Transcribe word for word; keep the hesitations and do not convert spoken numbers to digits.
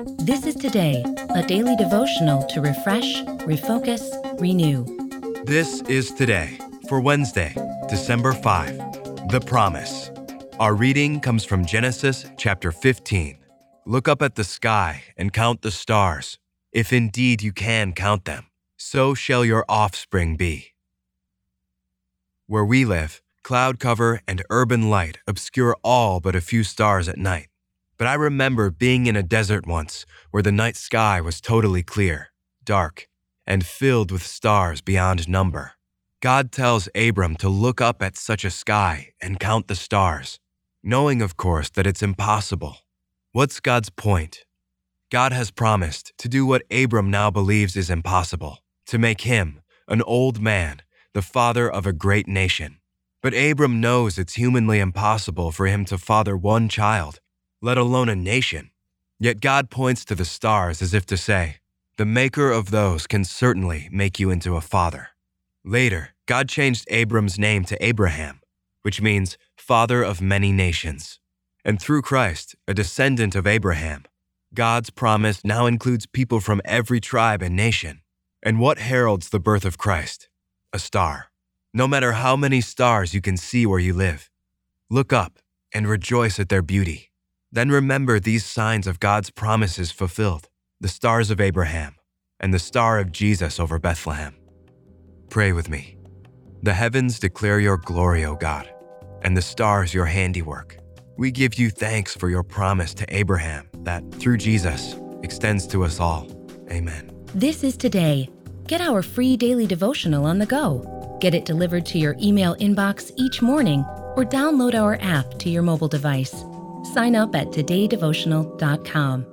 This is Today, a daily devotional to refresh, refocus, renew. This is Today for Wednesday, December fifth, The Promise. Our reading comes from Genesis chapter fifteen. Look up at the sky and count the stars. If indeed you can count them, so shall your offspring be. Where we live, cloud cover and urban light obscure all but a few stars at night. But I remember being in a desert once where the night sky was totally clear, dark, and filled with stars beyond number. God tells Abram to look up at such a sky and count the stars, knowing, of course, that it's impossible. What's God's point? God has promised to do what Abram now believes is impossible, to make him, an old man, the father of a great nation. But Abram knows it's humanly impossible for him to father one child, let alone a nation. Yet God points to the stars as if to say, the maker of those can certainly make you into a father. Later, God changed Abram's name to Abraham, which means father of many nations. And through Christ, a descendant of Abraham, God's promise now includes people from every tribe and nation. And what heralds the birth of Christ? A star. No matter how many stars you can see where you live, look up and rejoice at their beauty. Then remember these signs of God's promises fulfilled, the stars of Abraham and the star of Jesus over Bethlehem. Pray with me. The heavens declare your glory, O God, and the stars your handiwork. We give you thanks for your promise to Abraham that, through Jesus, extends to us all. Amen. This is Today. Get our free daily devotional on the go. Get it delivered to your email inbox each morning or download our app to your mobile device. Sign up at today devotional dot com.